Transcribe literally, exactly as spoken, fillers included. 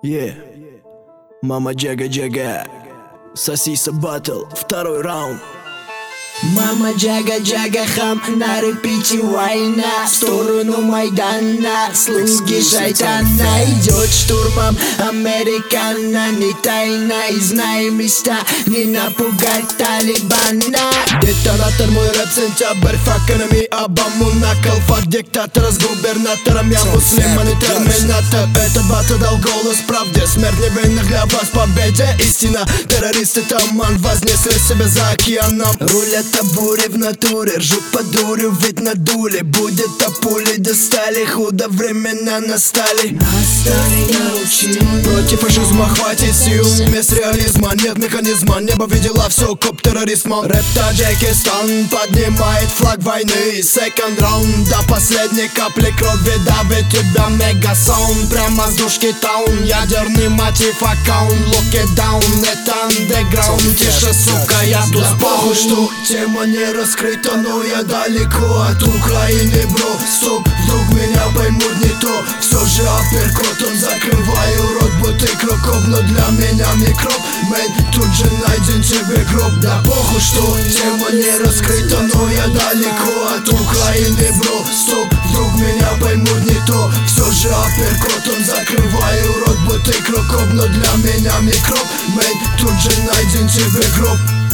Yeah. Мама Джага Джага, Сосиса Баттл, второй раунд. Мама Джага Джага хам, на репите война, в сторону Майдана, слуги шайтана. Идет штурмом американо, не тайна, и знаем места, не напугать Талибана. Детонатор, мой рэп, сентябрь, факерами Обаму накол, факт диктатора с губернатором. Я муслиман и терминатор. Этот баттл дал голос правде, смерть невинных для вас, победе истина. Террористы таман вознесли себя за океаном. Рулят бури в натуре, ржут по дурю, ведь надули. Будет, а пули достали, худо времена настали. Настали научи. Против фашизма хватит сил, вместо реализма нет механизма. Небо видела все, коп терроризма. Рэп Таджикистан поднимает флаг войны. Секонд раунд, до последней капли крови давит тебя мегасон. Прямо с душки таун, ядерный мотив аккаунт. Lock it down, это андеграунд. Тише, сука, я тут спал. Что тема не раскрыта, но я далеко от Украины, бро. Стоп, вдруг меня поймут не то. Все же апперкотом закрываю рот, будто крокоп, но для меня микроб. Мэн, тут же найден тебе гроб. Да похуй, что тема не раскрыта, но я далеко от Украины, бро. Стоп, вдруг меня поймут не то. Все же апперкотом закрываю рот, будто крокоп, но для меня микроб. Мэн, тут же найден тебе гроб.